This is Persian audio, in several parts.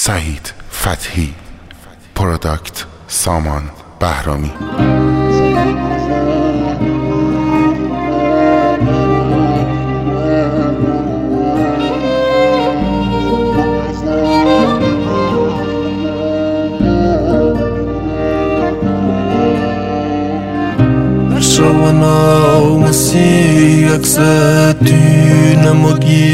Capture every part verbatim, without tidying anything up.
سعید فتحی، پروداکت سامان بهرامی. شوانا و مسی اکسه دینمو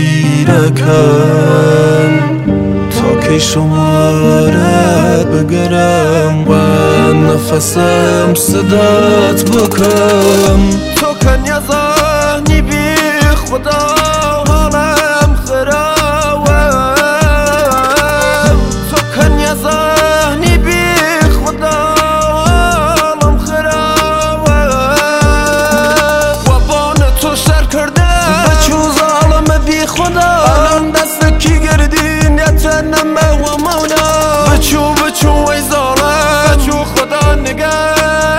گیرکم تا که شماره بگرم و نفسم صدات بکم. تو کنیا زهنی بی خدا حالم خرابه، تو کنیا زهنی بی خدا حالم خرابه. و بان تو شر کرده بچو ظالم بی خدا، الان دست کی گردین یتنم و مونا. بچو بچو ای ظالم، بچو خدا نگه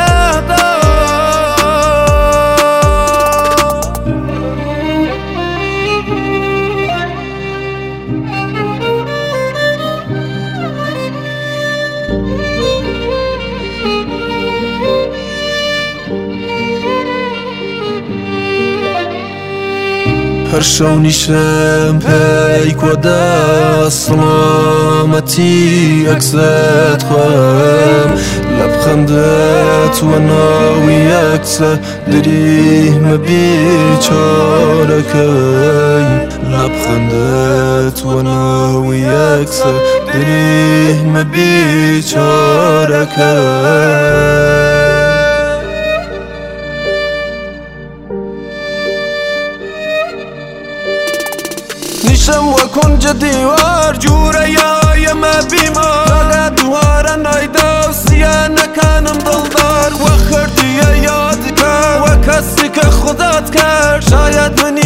هر شو نیشم پیک و ده سلامتی اکست خواهم. لبخندت و ناوی اکسه دریم بیچاره کی. لبخندت و ناوی اکسه دریم بیچاره کی. نیشم و کنج دیوار جوره یایم بیمار، اگه دوهاره نایده و سیه نکنم دلدار. و خردیه یادی که و کسی که خودت کرد، شاید منی